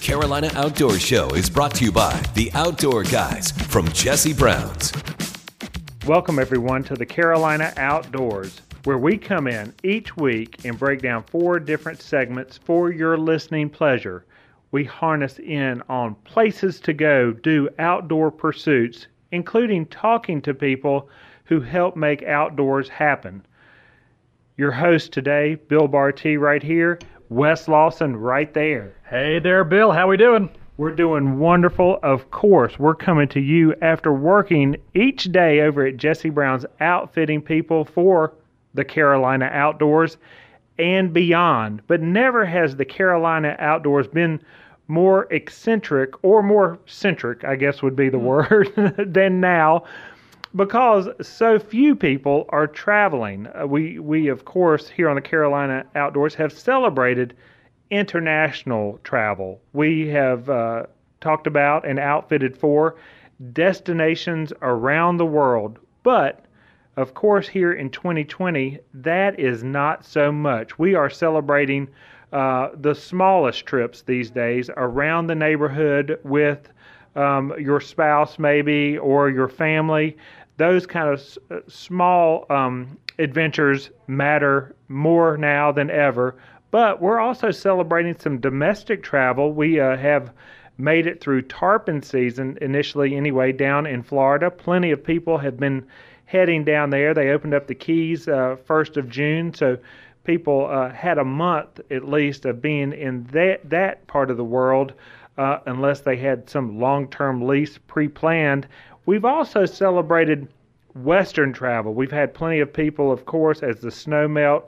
Carolina Outdoor Show is brought to you by the Outdoor Guys from Jesse Brown's. Welcome everyone to the Carolina Outdoors, where we come in each week and break down 4 different segments for your listening pleasure. We harness in on places to go, do outdoor pursuits, including talking to people who help make outdoors happen. Your host today, Bill Barty right here, Wes Lawson right there. Hey there, Bill. How we doing? We're doing wonderful. Of course, we're coming to you after working each day over at Jesse Brown's, outfitting people for the Carolina Outdoors and beyond. But never has the Carolina Outdoors been more eccentric, or more centric, I guess would be the word, than now, because so few people are traveling. We of course, here on the Carolina Outdoors have celebrated international travel. We have talked about and outfitted for destinations around the world. But, of course, here in 2020, that is not so much. We are celebrating the smallest trips these days around the neighborhood with your spouse maybe, or your family. Those kind of small adventures matter more now than ever. But we're also celebrating some domestic travel. We have made it through tarpon season, initially anyway, down in Florida. Plenty of people have been heading down there. They opened up the Keys 1st of June, so people had a month at least of being in that part of the world, unless they had some long-term lease pre-planned. We've also celebrated Western travel. We've had plenty of people, of course, as the snow melt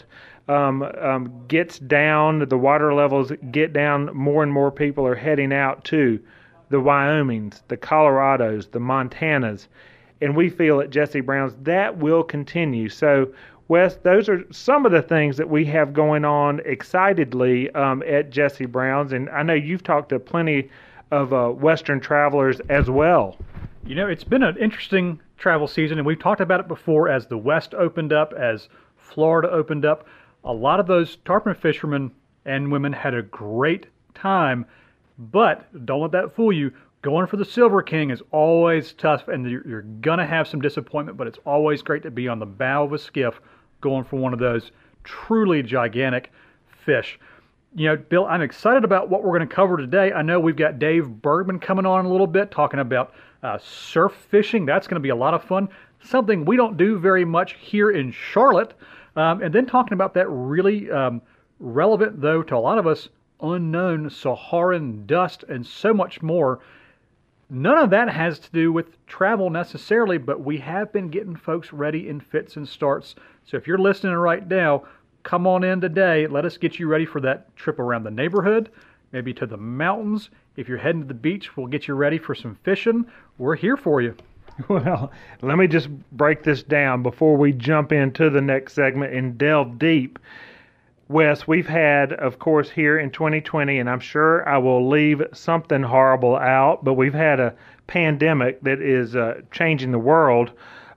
gets down, the water levels get down, more and more people are heading out to the Wyomings, the Colorados, the Montanas, and we feel at Jesse Brown's that will continue. So, Wes, those are some of the things that we have going on excitedly at Jesse Brown's, and I know you've talked to plenty of Western travelers as well. You know, it's been an interesting travel season, and we've talked about it before as the West opened up, as Florida opened up. A lot of those tarpon fishermen and women had a great time, but don't let that fool you. Going for the Silver King is always tough, and you're going to have some disappointment, but it's always great to be on the bow of a skiff going for one of those truly gigantic fish. You know, Bill, I'm excited about what we're going to cover today. I know we've got Dave Bergman coming on in a little bit, talking about surf fishing. That's going to be a lot of fun. Something we don't do very much here in Charlotte. And then talking about that really relevant, though, to a lot of us, unknown Saharan dust and so much more. None of that has to do with travel necessarily, but we have been getting folks ready in fits and starts. So if you're listening right now, come on in today. Let us get you ready for that trip around the neighborhood, maybe to the mountains. If you're heading to the beach, we'll get you ready for some fishing. We're here for you. Well, let me just break this down before we jump into the next segment and delve deep. Wes, we've had, of course, here in 2020, and I'm sure I will leave something horrible out, but we've had a pandemic that is changing the world.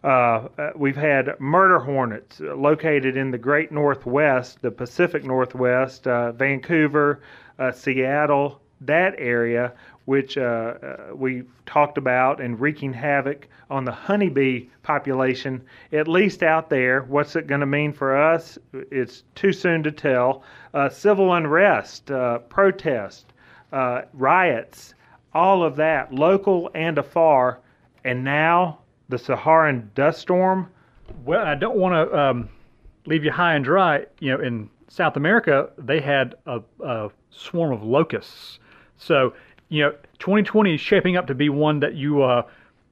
We've had murder hornets located in the great Northwest, the Pacific Northwest, Vancouver, Seattle, that area, which we've talked about, and wreaking havoc on the honeybee population, at least out there. What's it going to mean for us? It's too soon to tell. Civil unrest, protest, riots, all of that, local and afar, and now the Saharan dust storm. Well, I don't want to leave you high and dry. You know, in South America, they had a swarm of locusts. So, you know, 2020 is shaping up to be one that you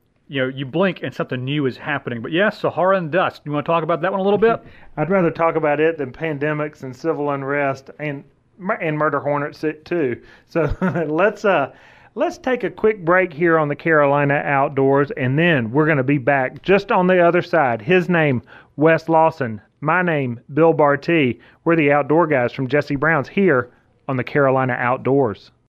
blink and something new is happening. But yes, Saharan dust. You want to talk about that one a little bit? I'd rather talk about it than pandemics and civil unrest and murder hornets too. So let's take a quick break here on the Carolina Outdoors, and then we're going to be back just on the other side. His name, Wes Lawson. My name, Bill Barty. We're the Outdoor Guys from Jesse Brown's here on the Carolina Outdoors.